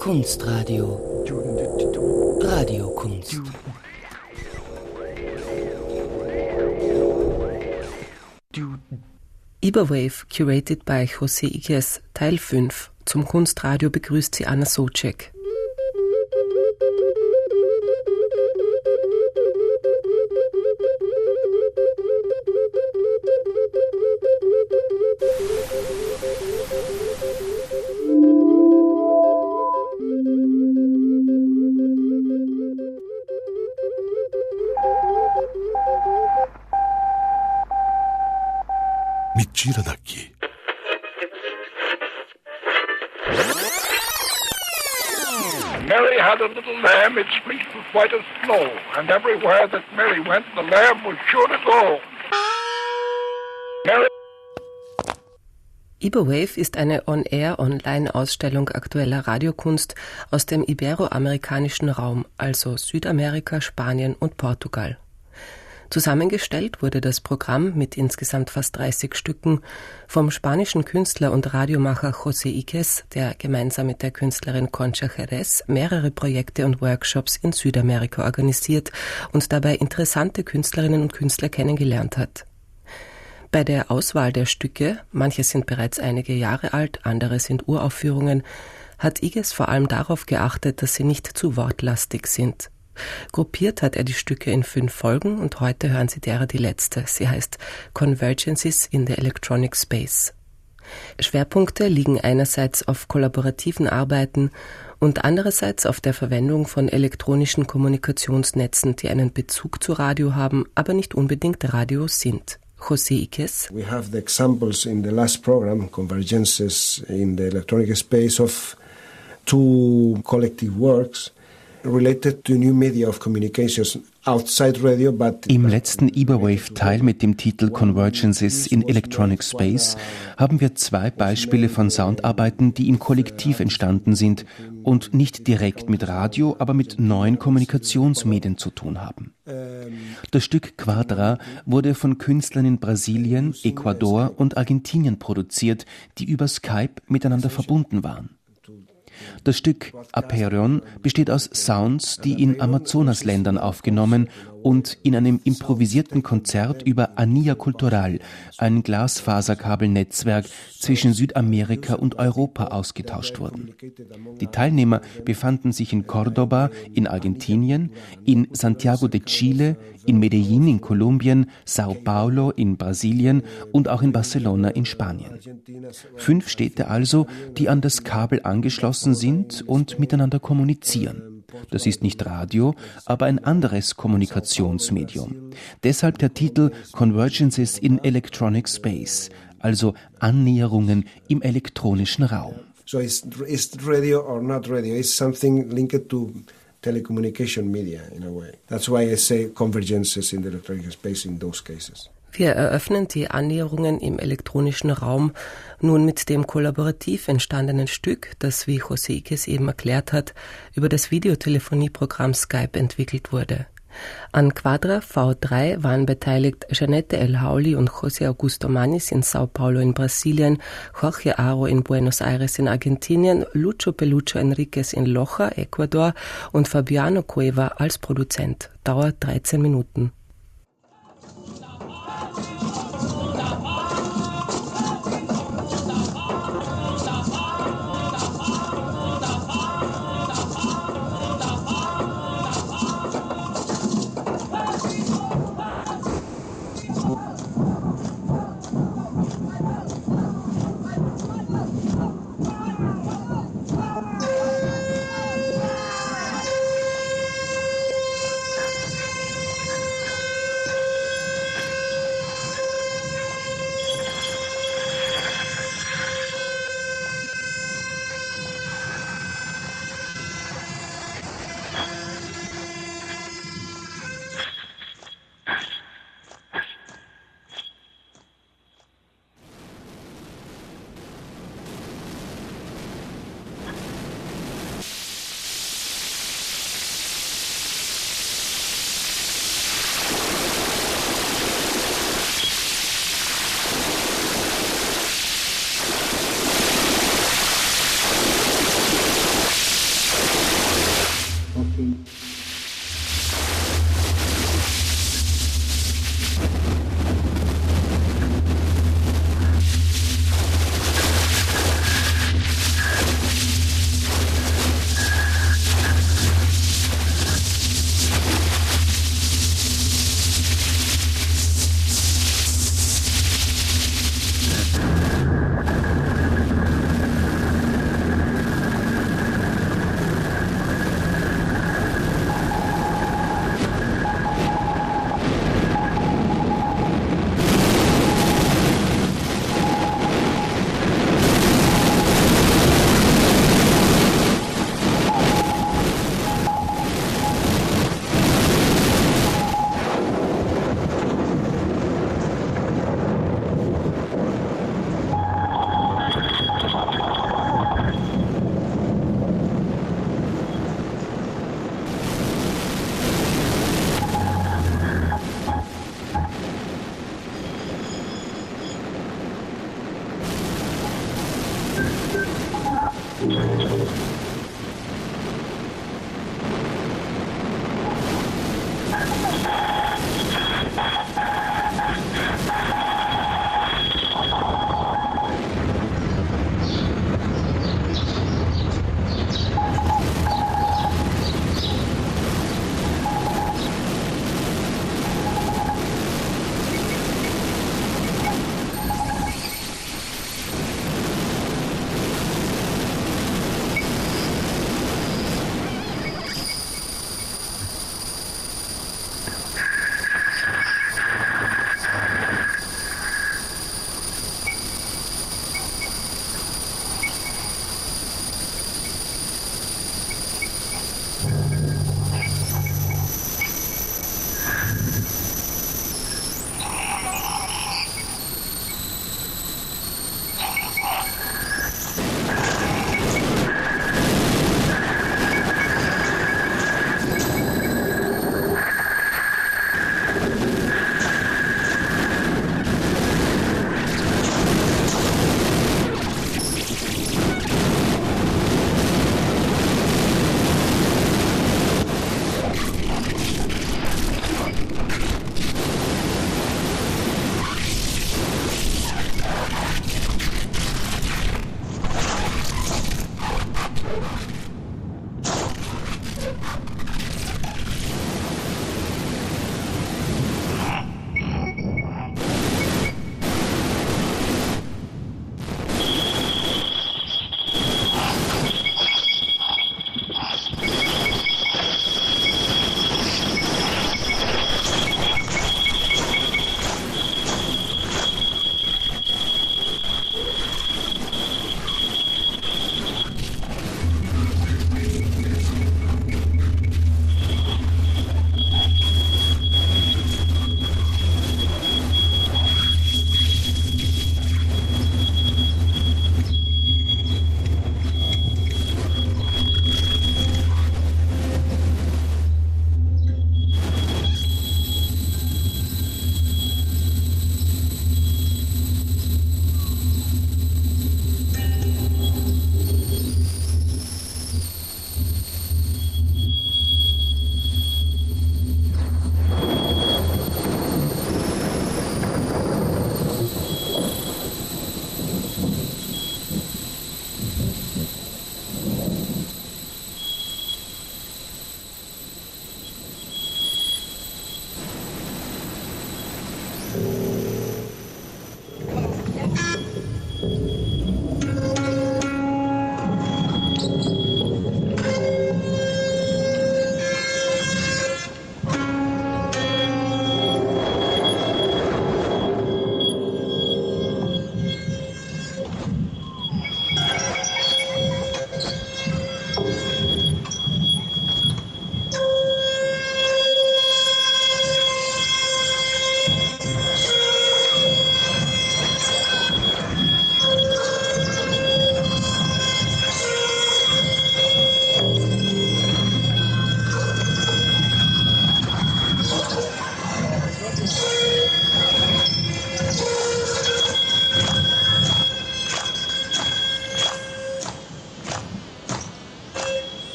Kunstradio. Radiokunst. Iberwave, curated by José Iges, Teil 5. Zum Kunstradio begrüßt sie Anna Socek. Michiradaki. Mary had a little lamb, its fleece was white as snow, and everywhere that Mary went, the lamb was sure to go. Mary. Iberwave ist eine On-Air-Online-Ausstellung aktueller Radiokunst aus dem iberoamerikanischen Raum, also Südamerika, Spanien und Portugal. Zusammengestellt wurde das Programm mit insgesamt fast 30 Stücken vom spanischen Künstler und Radiomacher José Iges, der gemeinsam mit der Künstlerin Concha Jerez mehrere Projekte und Workshops in Südamerika organisiert und dabei interessante Künstlerinnen und Künstler kennengelernt hat. Bei der Auswahl der Stücke, manche sind bereits einige Jahre alt, andere sind Uraufführungen, hat Iges vor allem darauf geachtet, dass sie nicht zu wortlastig sind. Gruppiert hat er die Stücke in 5 Folgen und heute hören Sie derer die letzte. Sie heißt Convergences in the Electronic Space. Schwerpunkte liegen einerseits auf kollaborativen Arbeiten und andererseits auf der Verwendung von elektronischen Kommunikationsnetzen, die einen Bezug zu Radio haben, aber nicht unbedingt Radio sind. José Iges. We have the examples in the last program, Convergences in the Electronic Space, of 2 collective works related to new media of communications outside radio, but im letzten Iberwave-Teil mit dem Titel Convergences in Electronic Space haben wir 2 Beispiele von Soundarbeiten, die im Kollektiv entstanden sind und nicht direkt mit Radio, aber mit neuen Kommunikationsmedien zu tun haben. Das Stück Quadra wurde von Künstlern in Brasilien, Ecuador und Argentinien produziert, die über Skype miteinander verbunden waren. Das Stück Apeiron besteht aus Sounds, die in Amazonasländern aufgenommen und in einem improvisierten Konzert über Anilla Cultural, ein Glasfaserkabelnetzwerk zwischen Südamerika und Europa, ausgetauscht wurden. Die Teilnehmer befanden sich in Córdoba in Argentinien, in Santiago de Chile, in Medellín in Kolumbien, Sao Paulo in Brasilien und auch in Barcelona in Spanien. 5 Städte also, die an das Kabel angeschlossen sind und miteinander kommunizieren. Das ist nicht Radio, aber ein anderes Kommunikationsmedium. Deshalb der Titel Convergences in Electronic Space, also Annäherungen im elektronischen Raum. So it's radio or not radio, it's something linked to telecommunication media in a way. That's why I say convergences in the electronic space in those cases. Wir eröffnen die Annäherungen im elektronischen Raum nun mit dem kollaborativ entstandenen Stück, das, wie José Iges eben erklärt hat, über das Videotelefonieprogramm Skype entwickelt wurde. An Quadra V3 waren beteiligt Janette El Hauli und José Augusto Manis in Sao Paulo in Brasilien, Jorge Aro in Buenos Aires in Argentinien, Lucho Pelucho Enriquez in Loja, Ecuador und Fabiano Cueva als Produzent. Dauert 13 Minuten.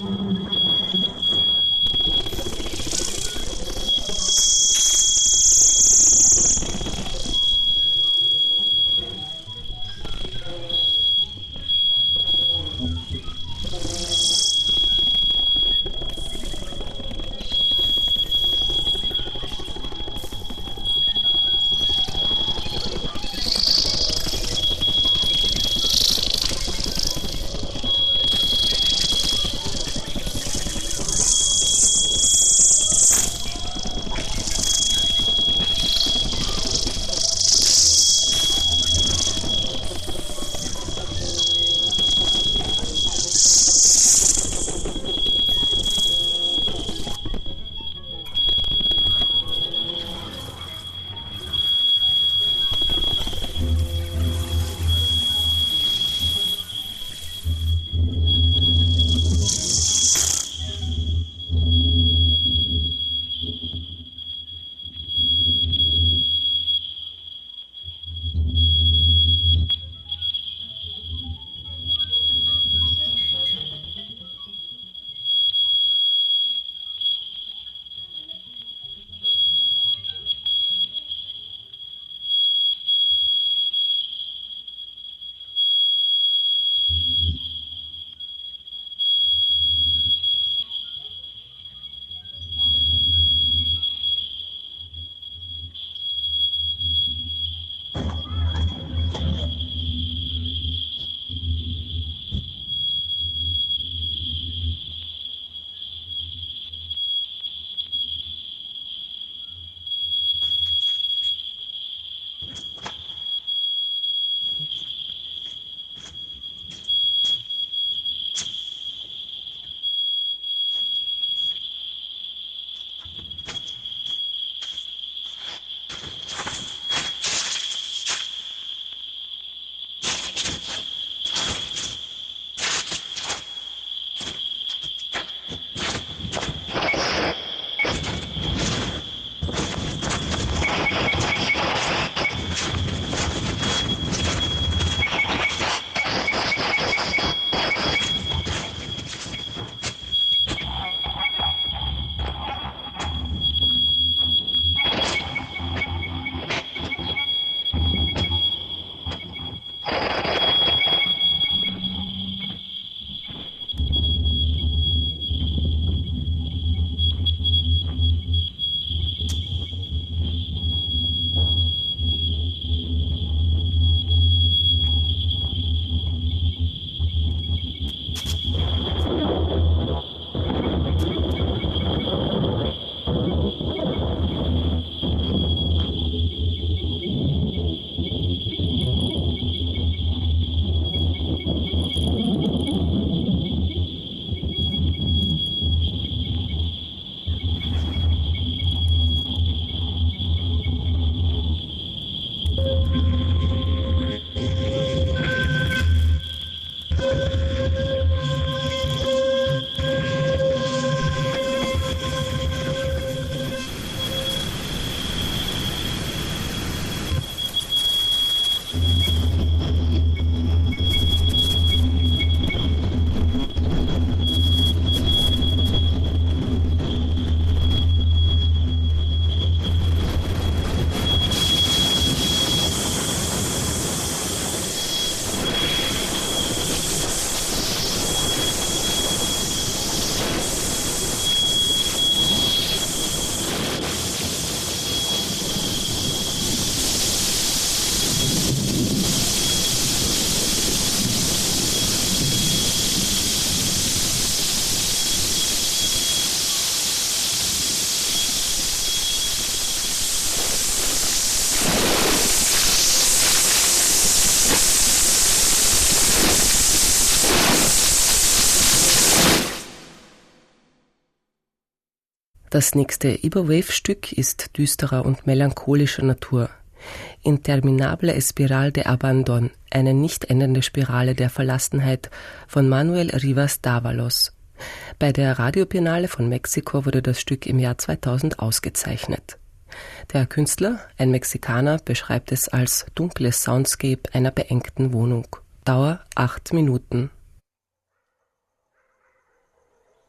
Das nächste Iberwave-Stück ist düsterer und melancholischer Natur. Interminable Espiral de Abandon, eine nicht endende Spirale der Verlassenheit von Manuel Rivas Dávalos. Bei der Radiobiennale von Mexiko wurde das Stück im Jahr 2000 ausgezeichnet. Der Künstler, ein Mexikaner, beschreibt es als dunkles Soundscape einer beengten Wohnung. Dauer 8 Minuten.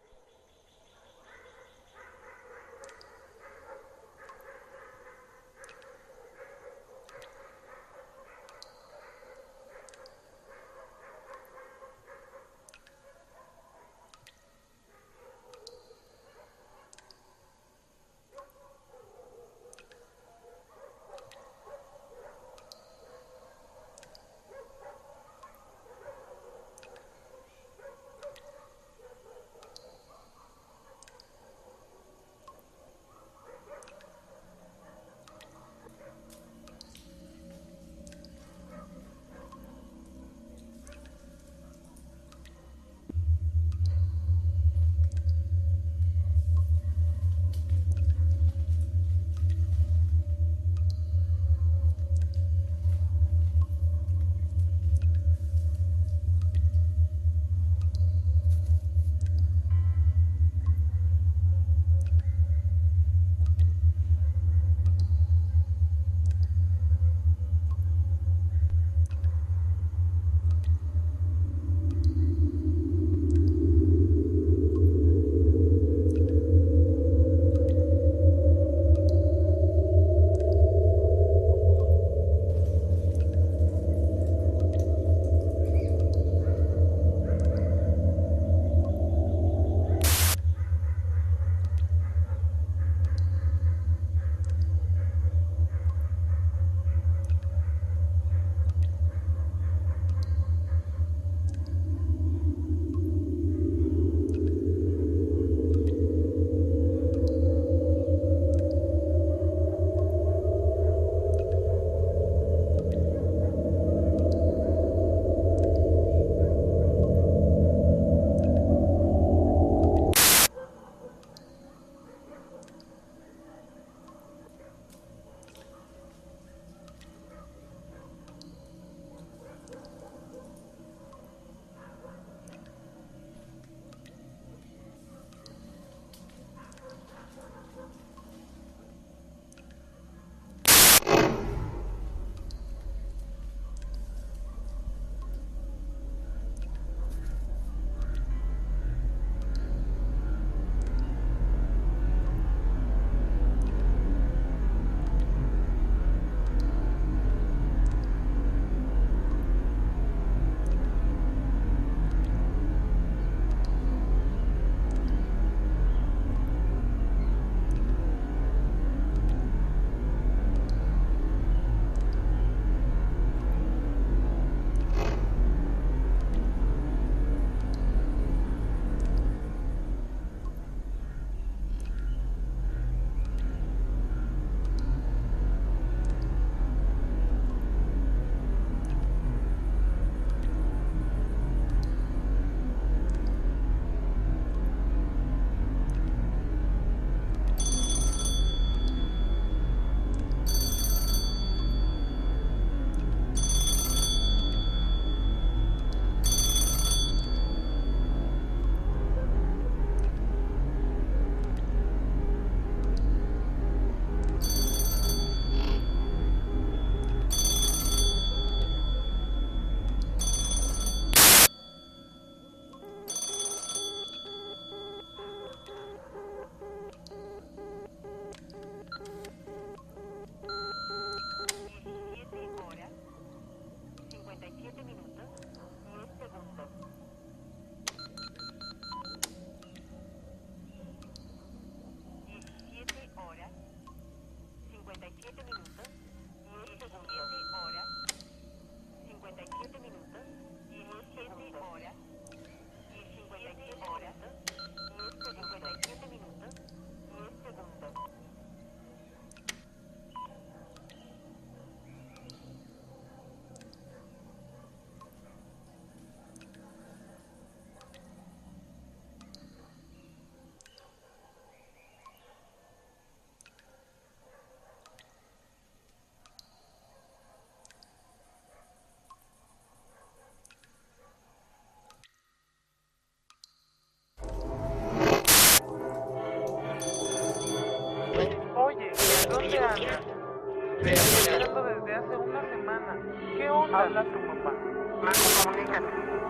anda? Te estoy buscando desde hace una semana. ¿Qué onda? Habla tu mamá. Comunícate.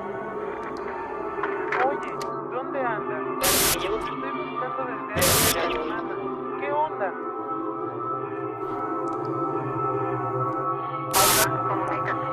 Oye, ¿dónde andas? Te estoy buscando desde hace una semana. ¿Qué onda? Habla, comunícate.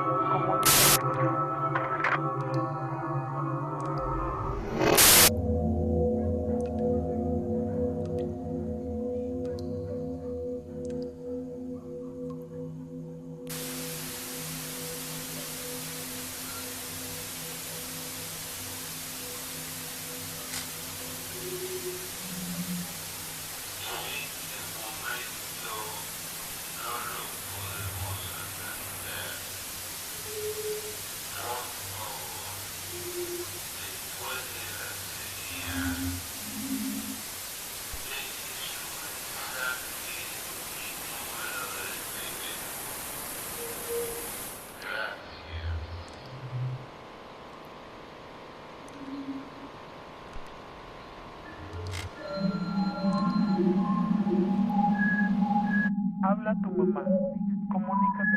Habla tu mamá. Comunícate.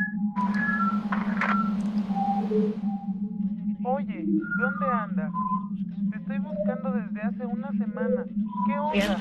Oye, ¿dónde andas? Te estoy buscando desde hace una semana. ¿Qué onda?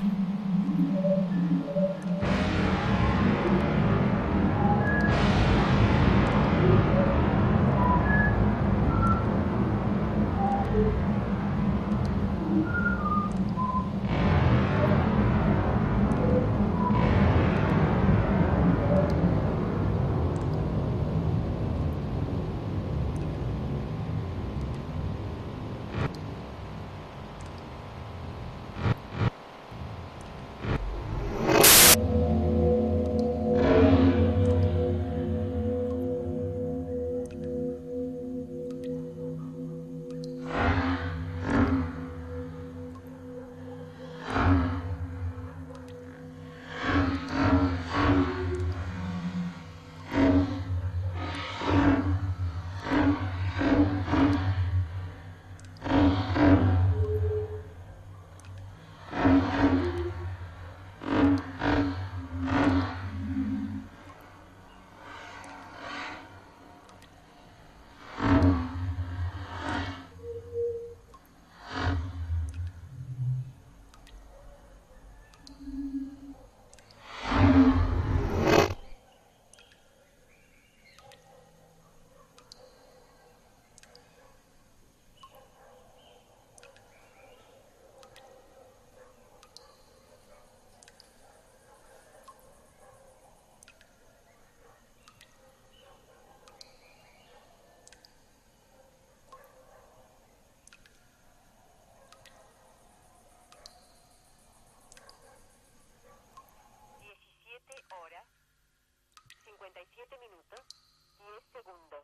Horas, 57 minutos, 10 segundos.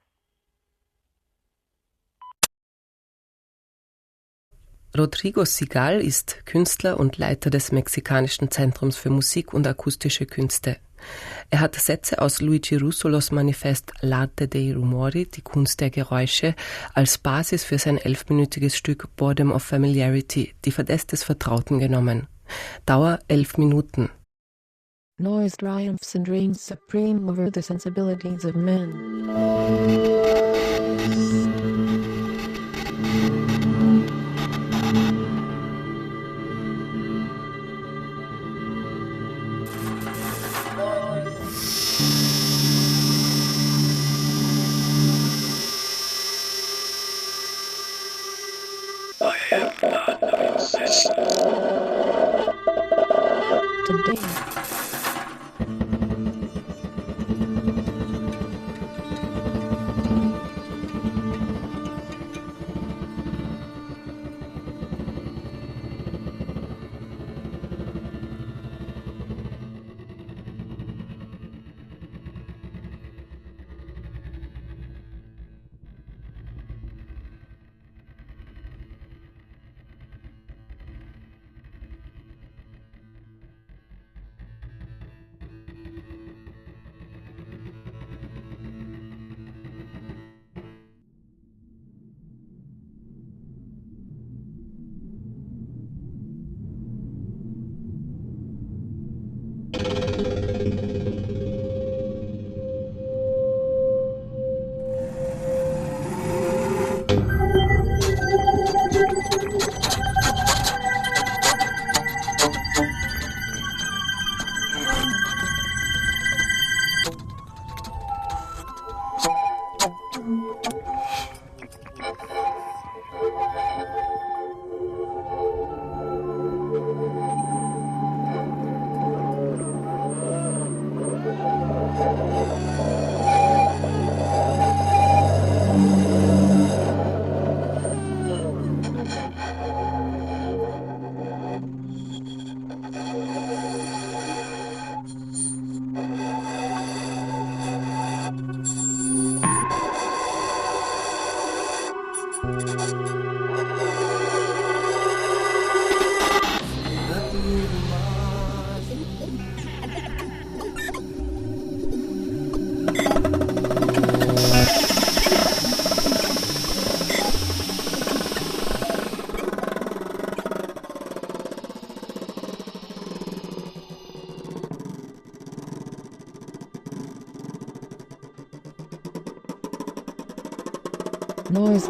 Rodrigo Sigal ist Künstler und Leiter des Mexikanischen Zentrums für Musik und akustische Künste. Er hat Sätze aus Luigi Russolos Manifest L'arte dei rumori, die Kunst der Geräusche, als Basis für sein 11-minütiges Stück Boredom of Familiarity, die Verdeß des Vertrauten, genommen. Dauer 11 Minuten. Noise triumphs and reigns supreme over the sensibilities of men. I am not a princess. Today. Noise.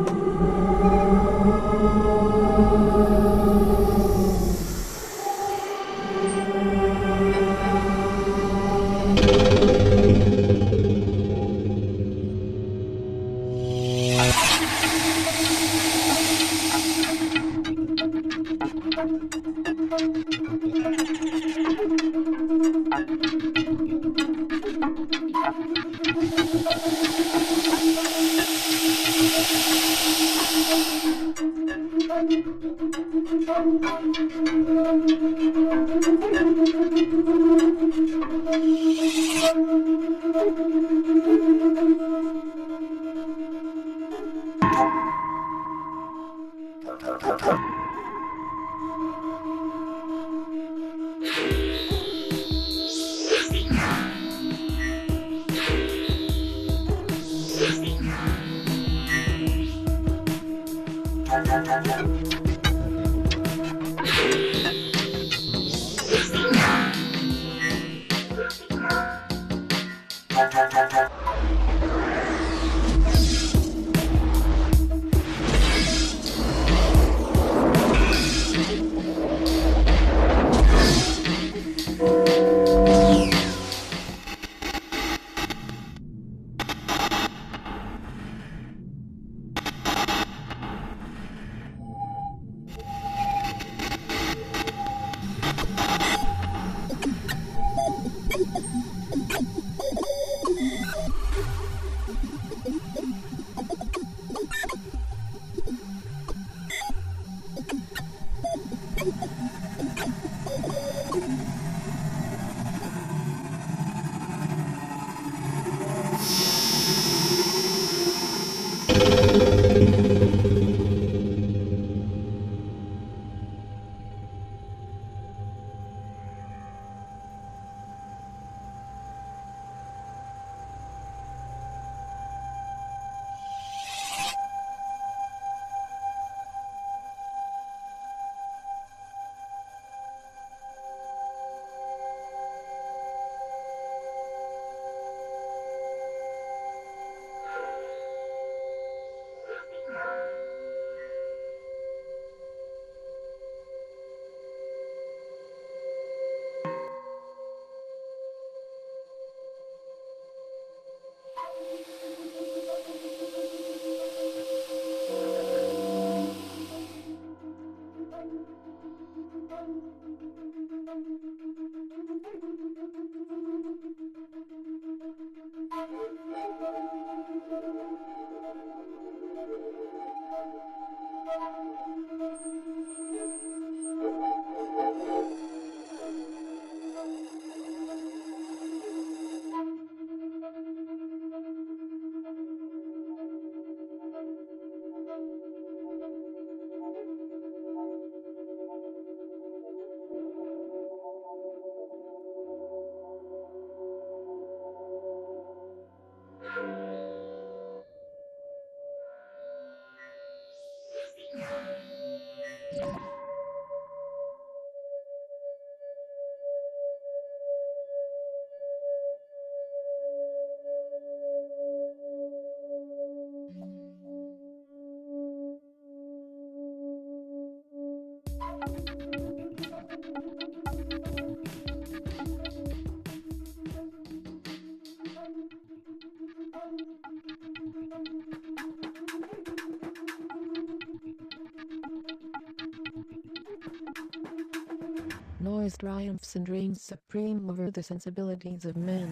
Noise triumphs and reigns supreme over the sensibilities of men.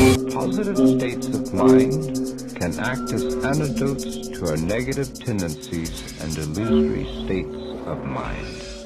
Positive states of mind can act as antidotes to our negative tendencies and illusory states of mind.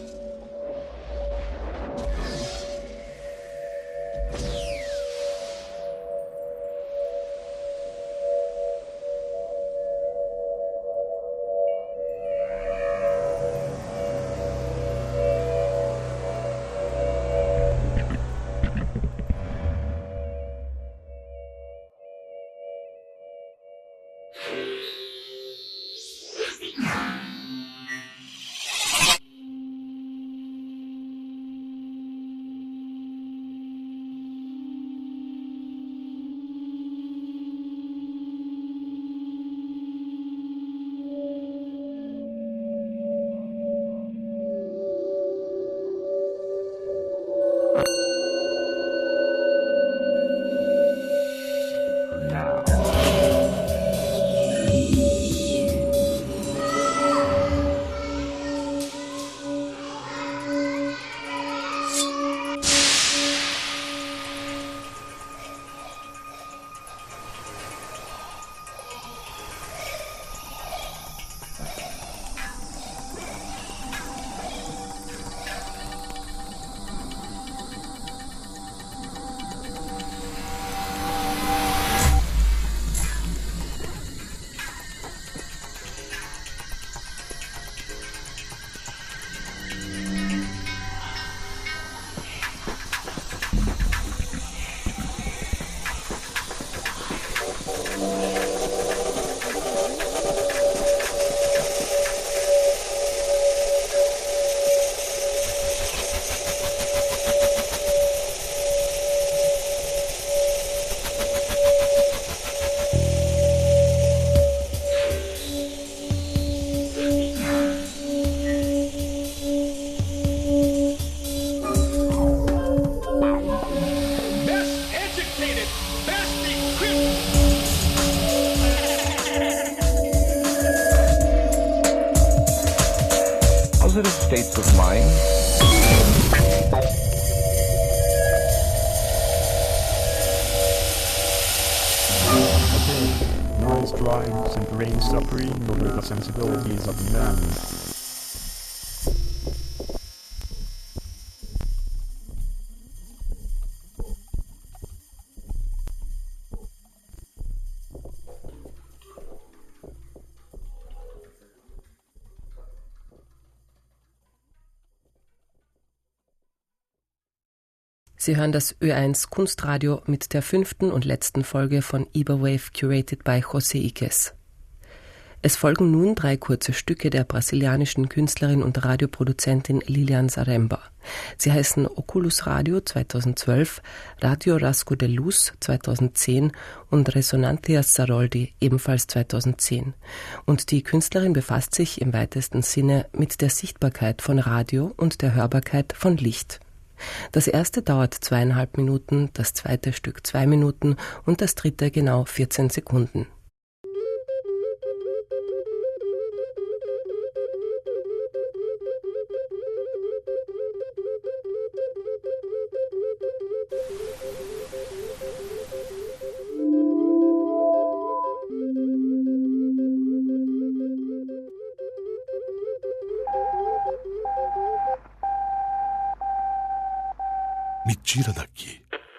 Positive states of mind. Noise drives and brain suffering over the sensibilities of men. Sie hören das Ö1 Kunstradio mit der 5. und letzten Folge von Iberwave, curated by José Iques. Es folgen nun 3 kurze Stücke der brasilianischen Künstlerin und Radioproduzentin Lilian Zaremba. Sie heißen Oculus Radio 2012, Radio Rasgo de Luz 2010 und Resonantias Zaroldi ebenfalls 2010. Und die Künstlerin befasst sich im weitesten Sinne mit der Sichtbarkeit von Radio und der Hörbarkeit von Licht. Das erste dauert 2,5 Minuten, das zweite Stück 2 Minuten und das dritte genau 14 Sekunden. Me tira daqui.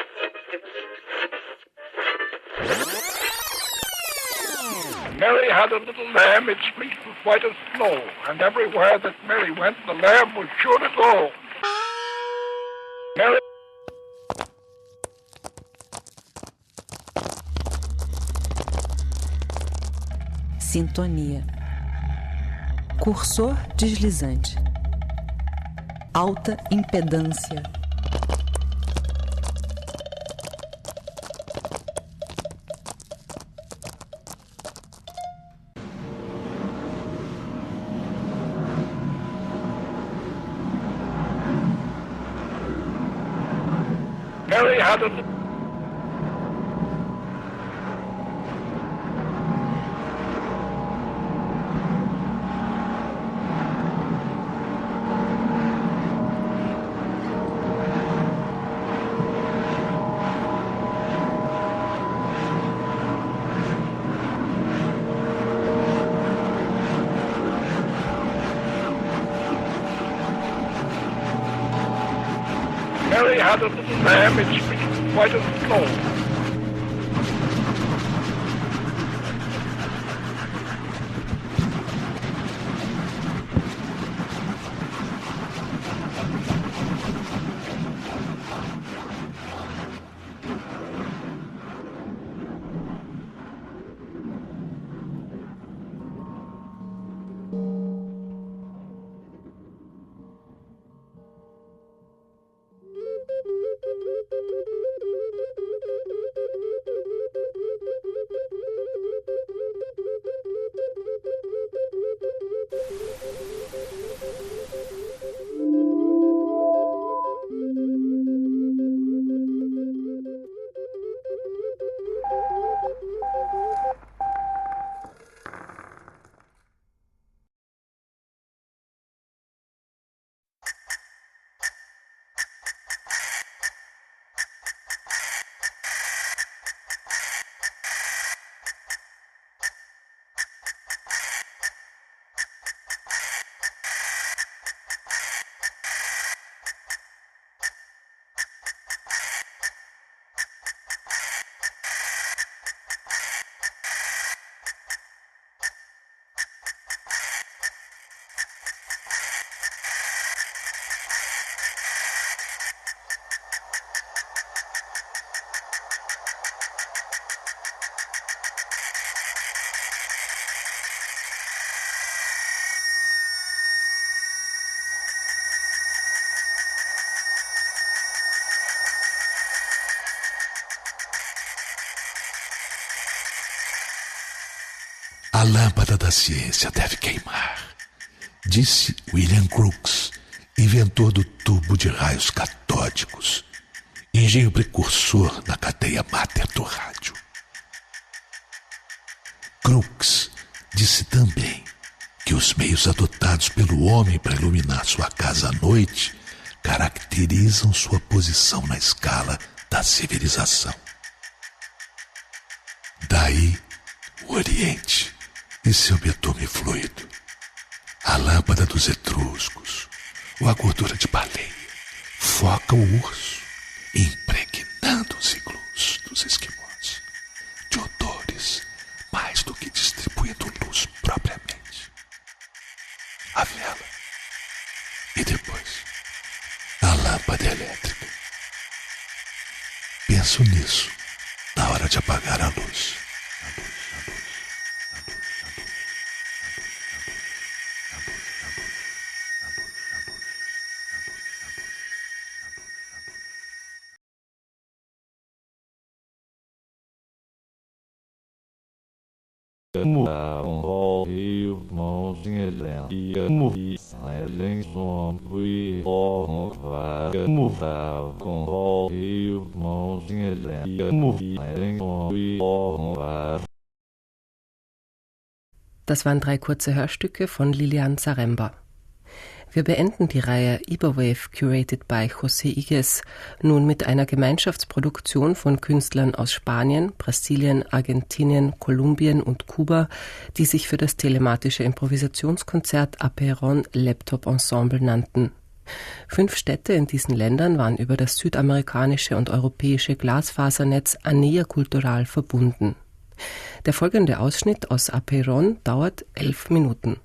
Mary had a little lamb, its fleece was white as snow, and everywhere that Mary went, the lamb was sure to go. Mary... Sintonia. Cursor deslizante. Alta impedância. Mary had a... had a little lamb, its fleece was white as snow. A lâmpada da ciência deve queimar, disse William Crookes, inventor do tubo de raios catódicos, engenho precursor na cadeia máter do rádio. Crookes disse também que os meios adotados pelo homem para iluminar sua casa à noite caracterizam sua posição na escala da civilização. Daí, o Oriente e seu betume fluido, a lâmpada dos etruscos, ou a gordura de baleia, foca o urso, impregnando os iglus dos esquimós de odores mais do que distribuindo luz propriamente. A vela e depois a lâmpada elétrica. Penso nisso na hora de apagar a luz. Das waren 3 kurze Hörstücke von Lilian Zaremba. Wir beenden die Reihe Iberwave curated by José Iges nun mit einer Gemeinschaftsproduktion von Künstlern aus Spanien, Brasilien, Argentinien, Kolumbien und Kuba, die sich für das telematische Improvisationskonzert Apeiron Laptop Ensemble nannten. 5 Städte in diesen Ländern waren über das südamerikanische und europäische Glasfasernetz Anilla Cultural verbunden. Der folgende Ausschnitt aus Apeiron dauert 11 Minuten.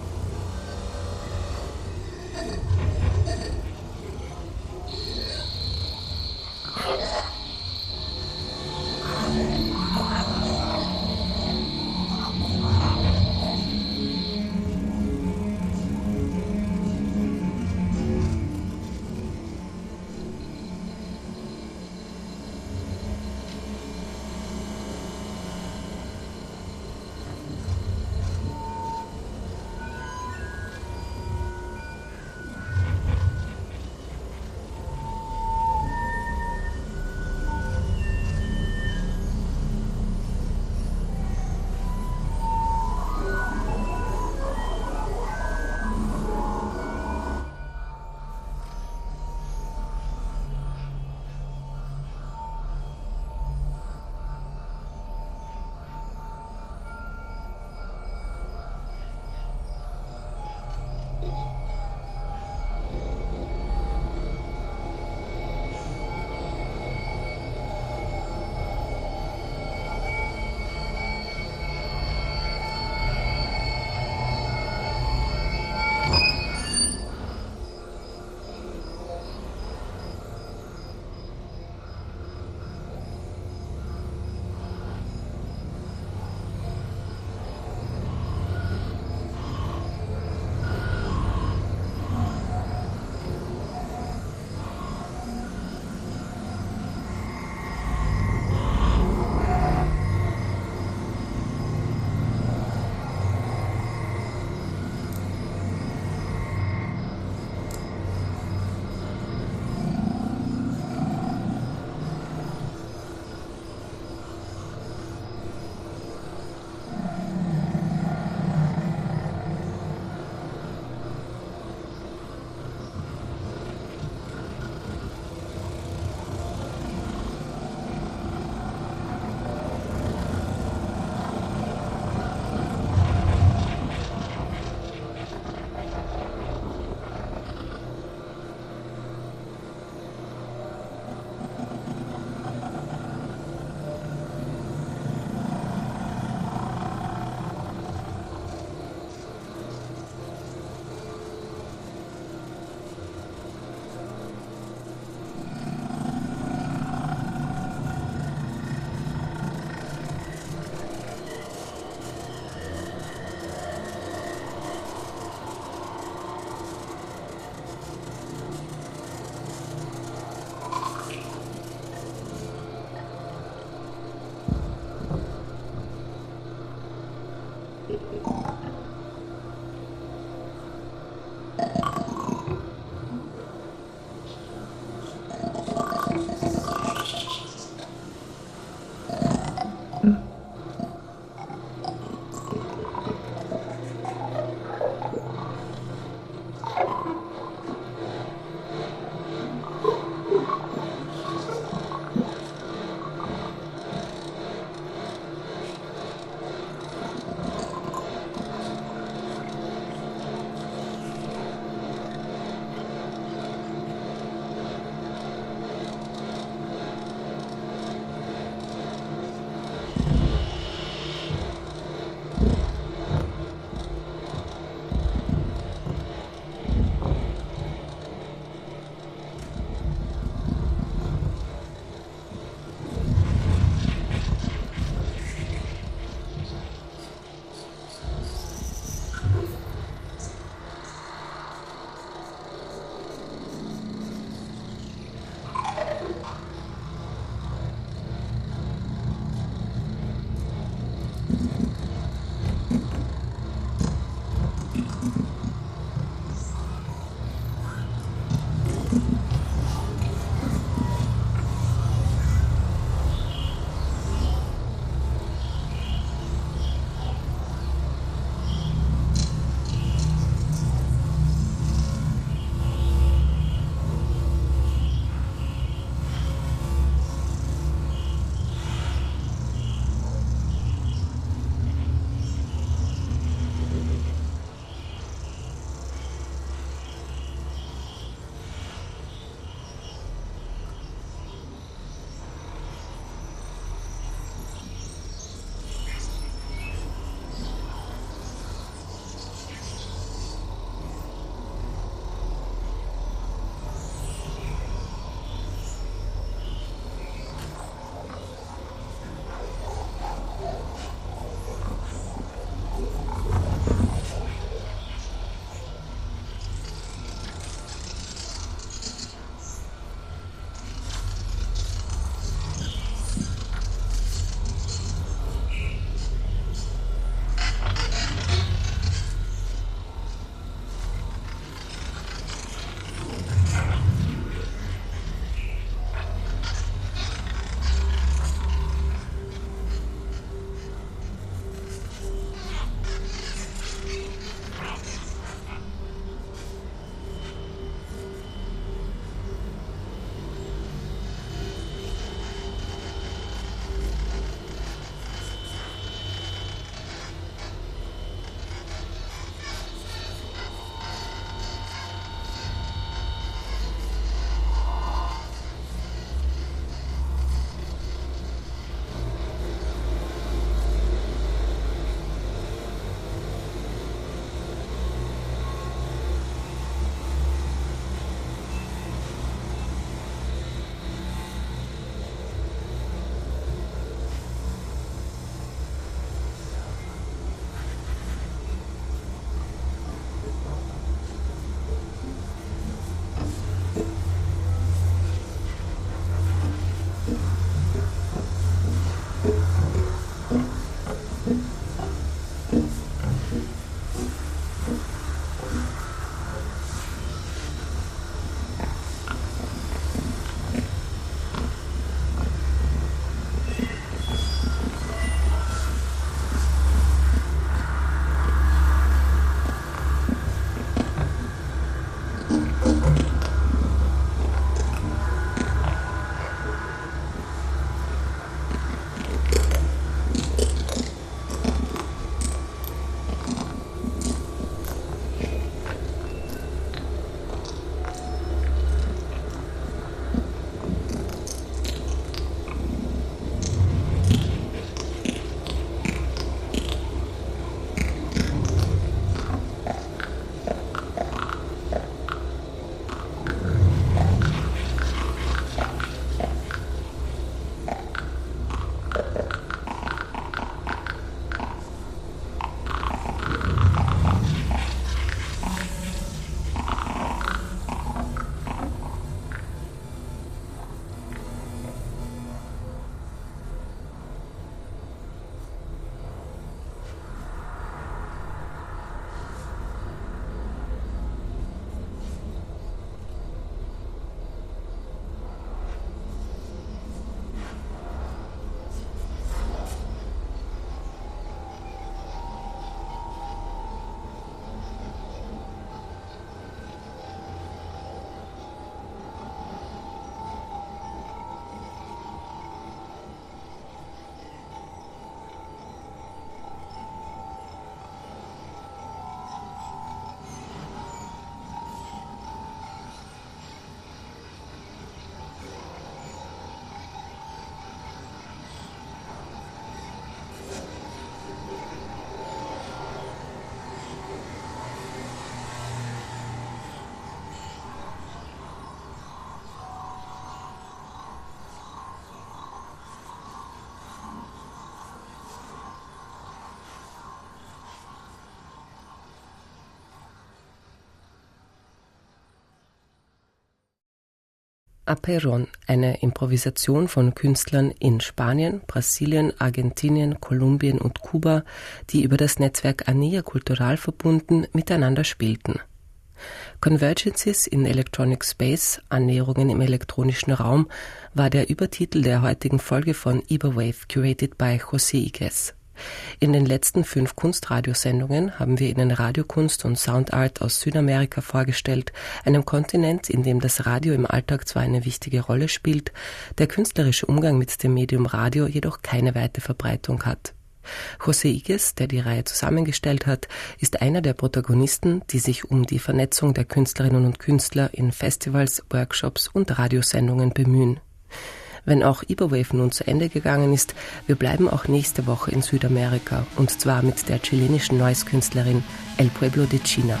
Apeiron, eine Improvisation von Künstlern in Spanien, Brasilien, Argentinien, Kolumbien und Kuba, die über das Netzwerk Anilla Cultural verbunden miteinander spielten. Convergences in Electronic Space, Annäherungen im elektronischen Raum, war der Übertitel der heutigen Folge von Iberwave, curated by José Iguez. In den letzten 5 Kunstradiosendungen haben wir Ihnen Radiokunst und Soundart aus Südamerika vorgestellt, einem Kontinent, in dem das Radio im Alltag zwar eine wichtige Rolle spielt, der künstlerische Umgang mit dem Medium Radio jedoch keine weite Verbreitung hat. José Iguez, der die Reihe zusammengestellt hat, ist einer der Protagonisten, die sich um die Vernetzung der Künstlerinnen und Künstler in Festivals, Workshops und Radiosendungen bemühen. Wenn auch Iberwave nun zu Ende gegangen ist, wir bleiben auch nächste Woche in Südamerika, und zwar mit der chilenischen Noise-Künstlerin El Pueblo de China.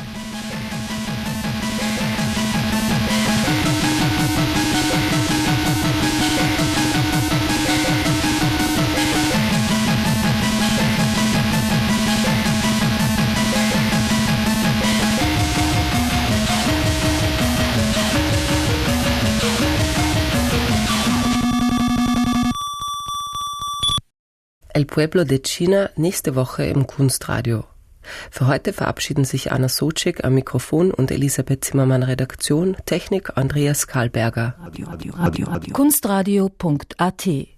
El Pueblo de China nächste Woche im Kunstradio. Für heute verabschieden sich Anna Socek am Mikrofon und Elisabeth Zimmermann Redaktion, Technik Andreas Karlberger. Kunstradio.at